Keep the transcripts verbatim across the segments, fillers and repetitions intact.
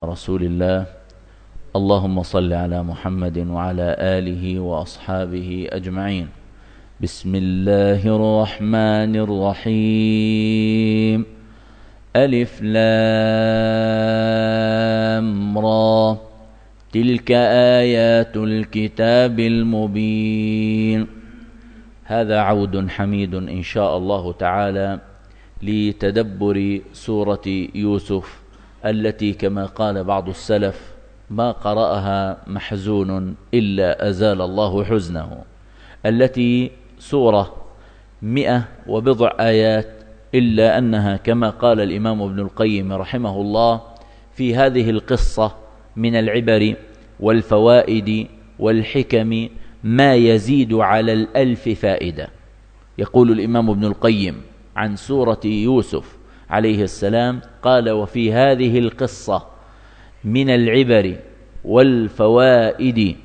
رسول الله. اللهم صل على محمد وعلى آله وأصحابه أجمعين. بسم الله الرحمن الرحيم. ألف لام را، تلك آيات الكتاب المبين. هذا عود حميد إن شاء الله تعالى لتدبر سورة يوسف، التي كما قال بعض السلف: ما قرأها محزون إلا أزال الله حزنه. التي سورة مئة وبضع آيات، إلا أنها كما قال الإمام ابن القيم رحمه الله في هذه القصة من العبر والفوائد والحكم ما يزيد على الألف فائدة. يقول الإمام ابن القيم عن سورة يوسف عليه السلام قال: وفي هذه القصة من العبر والفوائد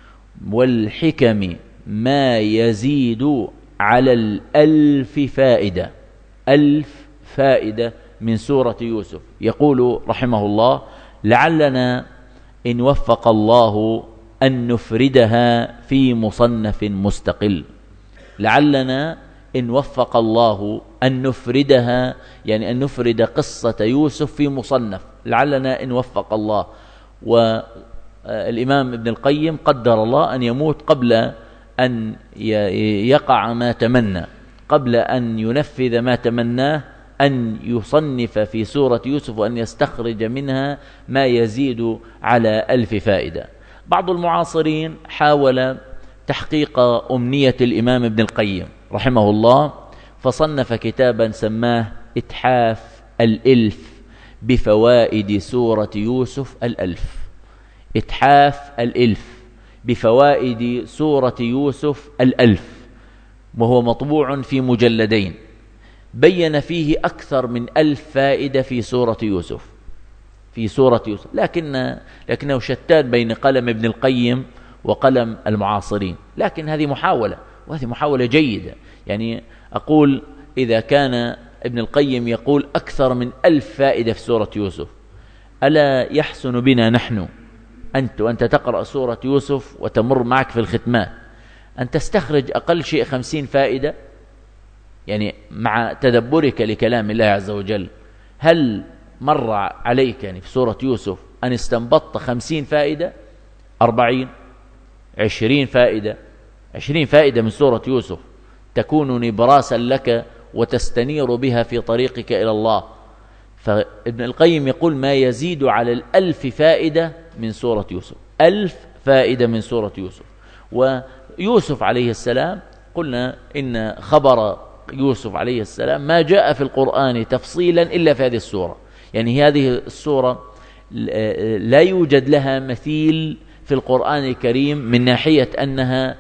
والحكم ما يزيد على الألف فائدة. ألف فائدة من سورة يوسف. يقول رحمه الله: لعلنا إن وفق الله أن نفردها في مصنف مستقل. لعلنا إن وفق الله أن نفردها، يعني أن نفرد قصة يوسف في مصنف. لعلنا إن وفق الله. والإمام ابن القيم قدر الله أن يموت قبل أن يقع ما تمنى، قبل أن ينفذ ما تمناه، أن يصنف في سورة يوسف وأن يستخرج منها ما يزيد على ألف فائدة. بعض المعاصرين حاول تحقيق أمنية الإمام ابن القيم رحمه الله، فصنف كتابا سماه إتحاف الإلف بفوائد سورة يوسف الألف. إتحاف الإلف بفوائد سورة يوسف الألف، وهو مطبوع في مجلدين، بين فيه أكثر من ألف فائدة في سورة يوسف في سورة يوسف لكن لكنه شتان بين قلم ابن القيم وقلم المعاصرين. لكن هذه محاولة، وهذه محاولة جيدة. يعني أقول إذا كان ابن القيم يقول أكثر من ألف فائدة في سورة يوسف، ألا يحسن بنا نحن أنت وأنت تقرأ سورة يوسف وتمر معك في الختمات أن تستخرج أقل شيء خمسين فائدة؟ يعني مع تدبرك لكلام الله عز وجل، هل مر عليك يعني في سورة يوسف أن استنبطت خمسين فائدة؟ أربعين؟ عشرين فائدة؟ عشرين فائدة من سورة يوسف تكون نبراسا لك وتستنير بها في طريقك إلى الله. فابن القيم يقول ما يزيد على الألف فائدة من سورة يوسف. ألف فائدة من سورة يوسف. ويوسف عليه السلام قلنا إن خبر يوسف عليه السلام ما جاء في القرآن تفصيلا إلا في هذه السورة. يعني هذه السورة لا يوجد لها مثيل في القرآن الكريم من ناحية أنها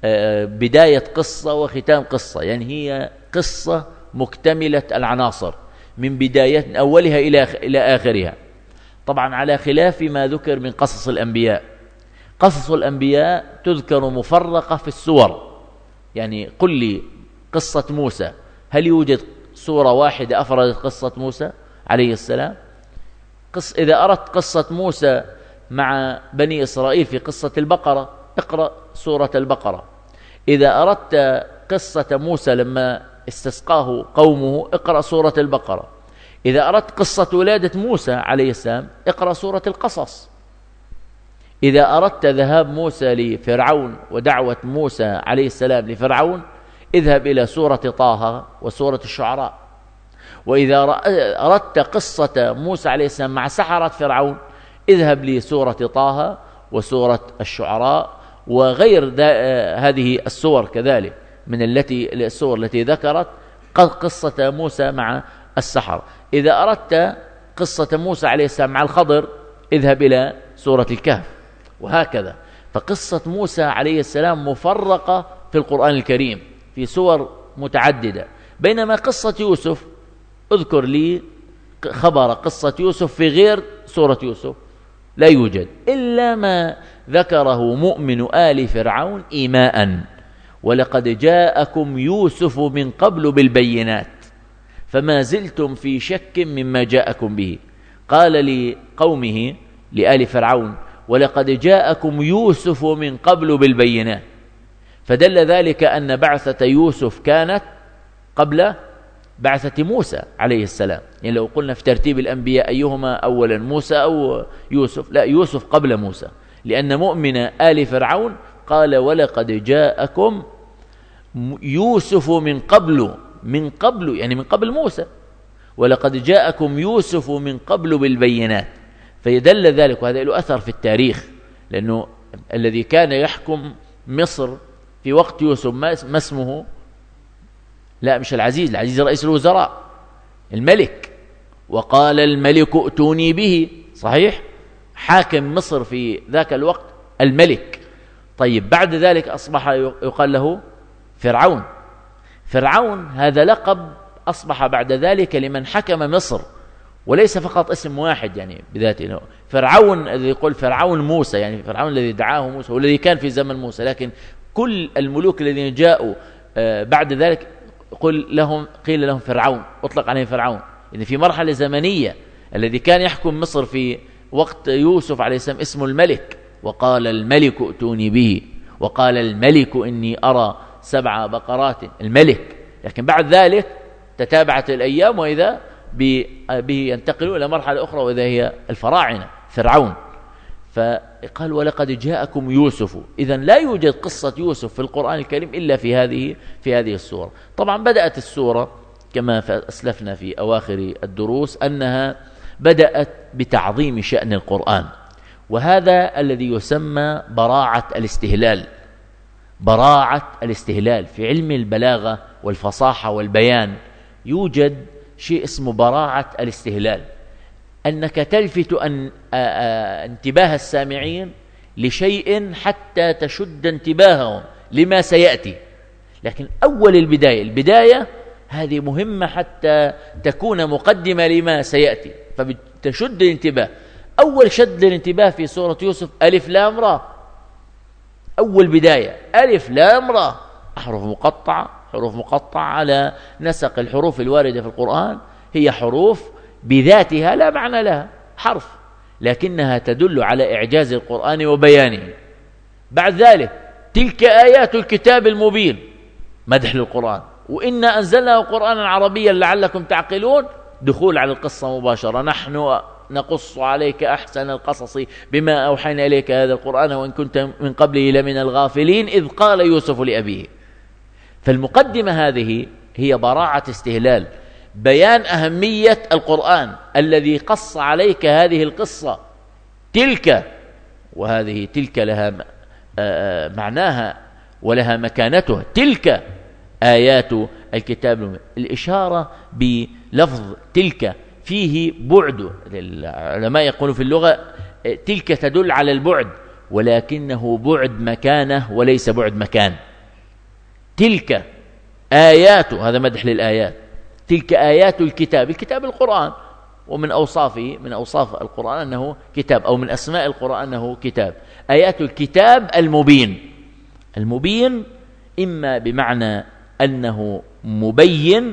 بداية قصة وختام قصة. يعني هي قصة مكتملة العناصر من بداية أولها إلى إلى آخرها. طبعا على خلاف ما ذكر من قصص الأنبياء. قصص الأنبياء تذكر مفرقة في السور. يعني قل لي قصة موسى، هل يوجد سورة واحدة أفردت قصة موسى عليه السلام؟ قص إذا أردت قصة موسى مع بني إسرائيل في قصة البقرة اقرأ سورة البقرة. إذا أردت قصة موسى لما استسقاه قومه اقرأ سورة البقرة. إذا أردت قصة ولادة موسى عليه السلام اقرأ سورة القصص. إذا أردت ذهاب موسى لفرعون ودعوة موسى عليه السلام لفرعون اذهب إلى سورة طه وسورة الشعراء. وإذا أردت قصة موسى عليه السلام مع سحرة فرعون اذهب لسورة طه وسورة الشعراء وغير هذه السور كذلك من التي السور التي ذكرت قصة موسى مع السحرة. إذا أردت قصة موسى عليه السلام مع الخضر اذهب إلى سورة الكهف، وهكذا. فقصة موسى عليه السلام مفرقة في القرآن الكريم في سور متعددة. بينما قصة يوسف اذكر لي خبر قصة يوسف في غير سورة يوسف لا يوجد إلا ما ذكره مؤمن آل فرعون إيماء: ولقد جاءكم يوسف من قبل بالبينات فما زلتم في شك مما جاءكم به. قال لقومه لآل فرعون ولقد جاءكم يوسف من قبل بالبينات، فدل ذلك أن بعثة يوسف كانت قبل بعثة موسى عليه السلام. يعني لو قلنا في ترتيب الأنبياء أيهما أولا، موسى أو يوسف، لا، يوسف قبل موسى، لأن مؤمن آل فرعون قال ولقد جاءكم يوسف من قبل، من قبل يعني من قبل موسى، ولقد جاءكم يوسف من قبل بالبينات، فيدل ذلك. وهذا له أثر في التاريخ، لأنه الذي كان يحكم مصر في وقت يوسف ما اسمه؟ لا، مش العزيز، العزيز رئيس الوزراء، الملك. وقال الملك ائتوني به، صحيح، حاكم مصر في ذاك الوقت الملك. طيب بعد ذلك أصبح يقال له فرعون. فرعون هذا لقب أصبح بعد ذلك لمن حكم مصر، وليس فقط اسم واحد يعني بذاته. فرعون الذي يقول فرعون موسى، يعني فرعون الذي دعاه موسى والذي كان في زمن موسى، لكن كل الملوك الذين جاءوا بعد ذلك قل لهم قيل لهم فرعون، أطلق عليهم فرعون. إن في مرحلة زمنية الذي كان يحكم مصر في وقت يوسف عليه السلام اسمه الملك، وقال الملك ائتوني به، وقال الملك إني أرى سبع بقرات، الملك. لكن بعد ذلك تتابعت الأيام وإذا به ينتقلوا إلى مرحلة أخرى، وإذا هي الفراعنة فرعون. فقال ولقد جاءكم يوسف. إذن لا يوجد قصة يوسف في القرآن الكريم إلا في هذه في هذه السورة. طبعا بدأت السورة كما أسلفنا في أواخر الدروس أنها بدأت بتعظيم شأن القرآن، وهذا الذي يسمى براعة الاستهلال. براعة الاستهلال في علم البلاغة والفصاحة والبيان يوجد شيء اسمه براعة الاستهلال، أنك تلفت أن انتباه السامعين لشيء حتى تشد انتباههم لما سيأتي. لكن أول البداية البداية هذه مهمة حتى تكون مقدمة لما سيأتي، فبتشد الانتباه. أول شد الانتباه في سورة يوسف ألف لام را، أول بداية ألف لام را، أحرف مقطعة، حروف مقطعة على نسق الحروف الواردة في القرآن، هي حروف بذاتها لا معنى لها، حرف، لكنها تدل على إعجاز القرآن وبيانه. بعد ذلك تلك آيات الكتاب المبين، مدح للقرآن، وإنا أنزلناه قرآنا عربيا لعلكم تعقلون، دخول على القصة مباشرة، نحن نقص عليك أحسن القصص بما أوحينا إليك هذا القرآن وإن كنت من قبله لمن الغافلين إذ قال يوسف لأبيه. فالمقدمة هذه هي براعة استهلال، بيان أهمية القرآن الذي قص عليك هذه القصة، تلك، وهذه تلك لها معناها ولها مكانتها، تلك آيات الكتاب. الإشارة بلفظ تلك فيه بعد، العلماء يقولون في اللغة تلك تدل على البعد، ولكنه بعد مكانه وليس بعد مكان. تلك آيات، هذا مدح للآيات، تلك آيات الكتاب، الكتاب القرآن، ومن أوصافه من أوصاف القرآن أنه كتاب، أو من أسماء القرآن أنه كتاب. آيات الكتاب المبين، المبين إما بمعنى أنه مبين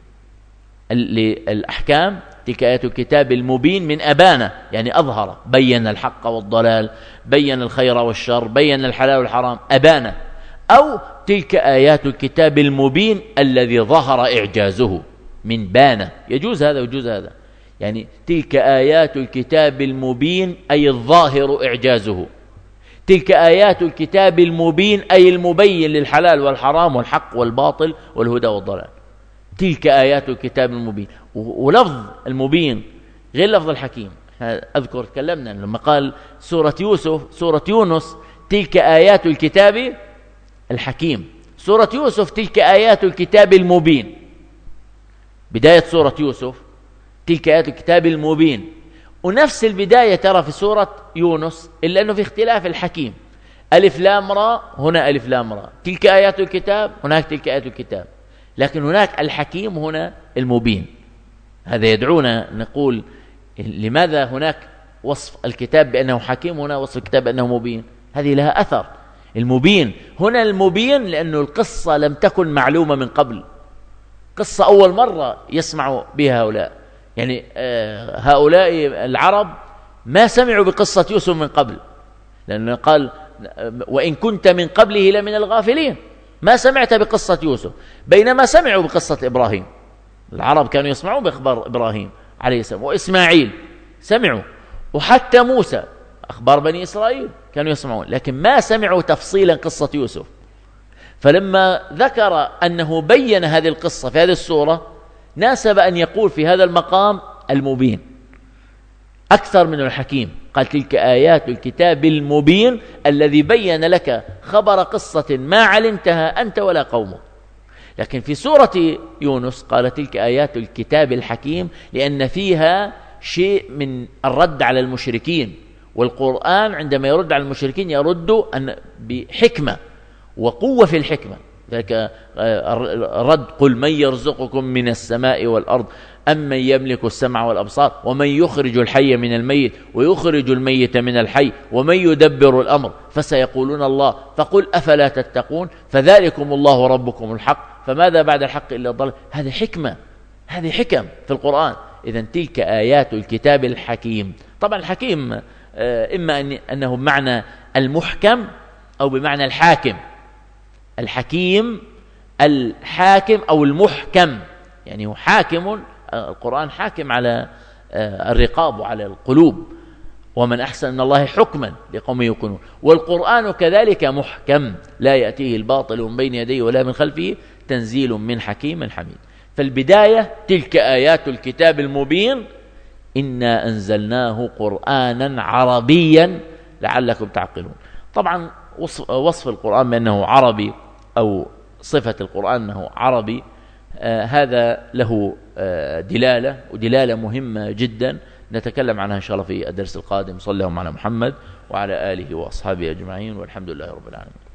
للأحكام، تلك آيات الكتاب المبين من أبانة، يعني أظهر، بين الحق والضلال، بين الخير والشر، بين الحلال والحرام، أبانة. أو تلك آيات الكتاب المبين الذي ظهر إعجازه، من بانة، يجوز هذا ويجوز هذا. يعني تلك آيات الكتاب المبين أي الظاهر إعجازه، تلك آيات الكتاب المبين أي المبين للحلال والحرام والحق والباطل والهدى والضلال، تلك آيات الكتاب المبين. ولفظ المبين غير لفظ الحكيم. أذكر تكلمنا لما قال سورة يوسف سورة يونس تلك آيات الكتاب الحكيم، سورة يوسف تلك آيات الكتاب المبين. بداية سورة يوسف تلك آيات الكتاب المبين، ونفس البداية ترى في سورة يونس، إلا أنه في اختلاف الحكيم، ألف لام را، هنا ألف لام را، تلك آيات الكتاب، هناك تلك آيات الكتاب، لكن هناك الحكيم، هنا المبين. هذا يدعونا نقول لماذا هناك وصف الكتاب بأنه حكيم، هنا وصف الكتاب بأنه مبين؟ هذه لها أثر. المبين هنا المبين لأنه القصة لم تكن معلومة من قبل، قصة أول مرة يسمع بها هؤلاء، يعني هؤلاء العرب ما سمعوا بقصة يوسف من قبل، لأنه قال وإن كنت من قبله لمن الغافلين، ما سمعت بقصة يوسف، بينما سمعوا بقصة إبراهيم. العرب كانوا يسمعون بإخبار إبراهيم عليه السلام، وإسماعيل سمعوا، وحتى موسى أخبار بني إسرائيل كانوا يسمعون، لكن ما سمعوا تفصيلا قصة يوسف. فلما ذكر أنه بين هذه القصة في هذه السورة ناسب أن يقول في هذا المقام المبين أكثر من الحكيم. قال تلك آيات الكتاب المبين الذي بين لك خبر قصة ما علمتها أنت ولا قومك. لكن في سورة يونس قال تلك آيات الكتاب الحكيم، لأن فيها شيء من الرد على المشركين، والقرآن عندما يرد على المشركين يرد أن بحكمة وقوة في الحكمة. ذلك رد قل من يرزقكم من السماء والأرض أمن يملك السمع والأبصار ومن يخرج الحي من الميت ويخرج الميت من الحي ومن يدبر الأمر فسيقولون الله فقل أفلا تتقون فذلكم الله ربكم الحق فماذا بعد الحق إلا الضلال. هذه حكمة، هذه حكم في القرآن. إذن تلك آيات الكتاب الحكيم. طبعا الحكيم إما أنه بمعنى المحكم أو بمعنى الحاكم. الحكيم الحاكم أو المحكم، يعني هو حاكم، القرآن حاكم على الرقاب وعلى القلوب، ومن أحسن من الله حكما لقوم يوقنون. والقرآن كذلك محكم لا يأتيه الباطل من بين يديه ولا من خلفه تنزيل من حكيم حميد. فالبداية تلك آيات الكتاب المبين إنا أنزلناه قرآنا عربيا لعلكم تعقلون. طبعا وصف القرآن بأنه عربي أو صفة القرآن أنه عربي آه هذا له آه دلالة، ودلالة مهمة جدا نتكلم عنها إن شاء الله في الدرس القادم. صلى الله على محمد وعلى آله وأصحابه أجمعين، والحمد لله رب العالمين.